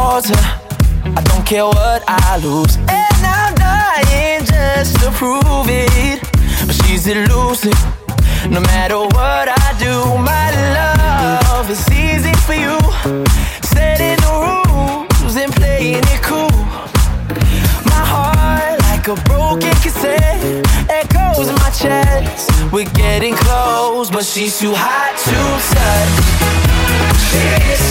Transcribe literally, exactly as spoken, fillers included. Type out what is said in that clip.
towards her. I don't care what I lose, and I'm dying just to prove it. But she's elusive. No matter what I do, my love is easy for you. Setting the rules and playing it cool. My heart like a broken cassette echoes in my chest. We're getting close, but she's too hot to touch. She's